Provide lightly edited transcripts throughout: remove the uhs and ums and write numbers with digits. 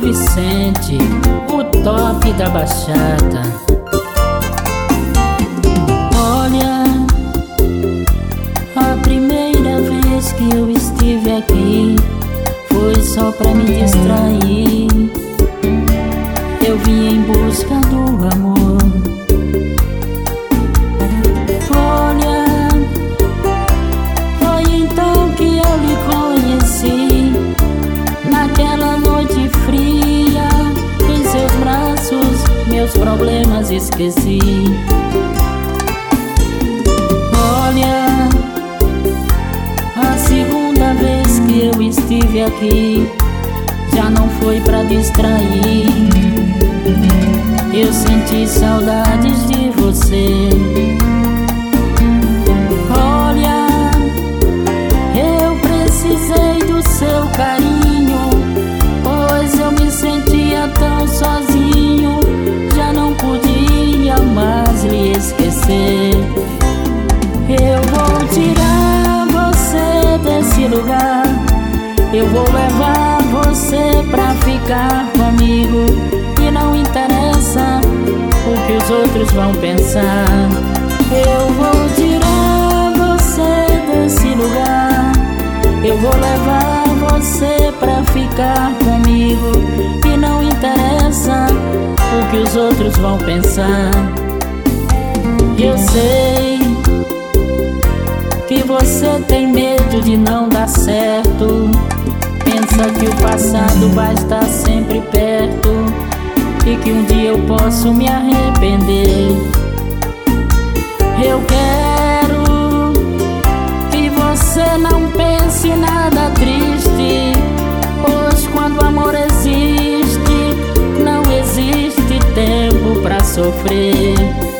Vicente, o top da bachata. Olha, a primeira vez que eu estive aqui foi só pra me distrair. Eu vim em busca do amor. Olha, foi então que eu lhe conheci. Naquela noite fria, em seus braços, meus problemas esqueci. Olha, a segunda vez que eu estive aqui já não foi pra distrair. Eu senti saudades de você. Olha, eu precisei do seu carinho, pois eu me sentia tão sozinho. Já não podia mais lhe esquecer. Eu vou tirar você desse lugar. Eu vou levar você pra ficar comigo. E não interessa o que os outros vão pensar. Eu vou tirar você desse lugar. Eu vou levar você pra ficar comigo. E não interessa o que os outros vão pensar. Eu sei que você tem medo de não dar certo. Pensa que o passado vai estar sempre perto e que um dia eu posso me arrepender. Eu quero que você não pense nada triste, pois quando o amor existe, não existe tempo pra sofrer.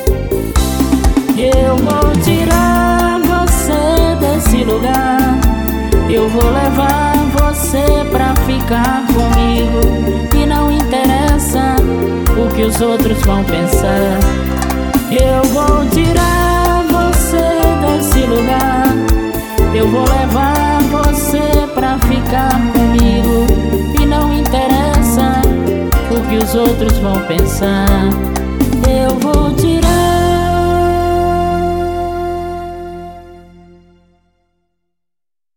Eu vou tirar você desse lugar. Eu vou levar você pra ficar comigo. E não interessa o que os outros vão pensar. Eu vou tirar você desse lugar. Eu vou levar você pra ficar comigo. E não interessa o que os outros vão pensar. Eu vou tirar